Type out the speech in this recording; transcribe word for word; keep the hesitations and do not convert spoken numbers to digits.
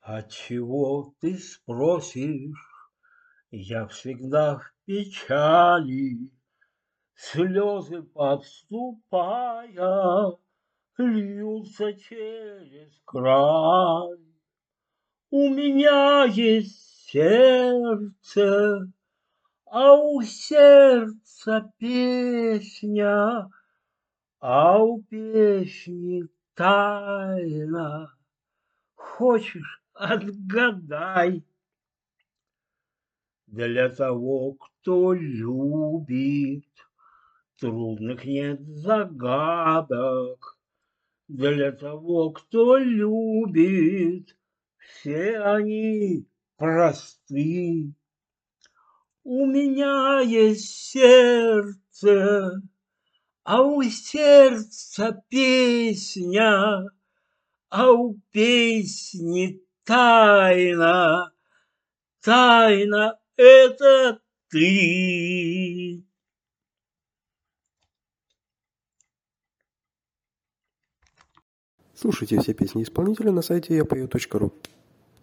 Отчего ты спросишь? Я всегда в печали, слезы подступая, льются через край. У меня есть сердце, а у сердца песня, а у песни тайна. Хочешь, отгадай? Для того, кто любит, трудных нет загадок. Для того, кто любит, все они просты. У меня есть сердце, а у сердца песня, а у песни тайна. Тайна — это ты. Слушайте все песни исполнителя на сайте я пою точка ру.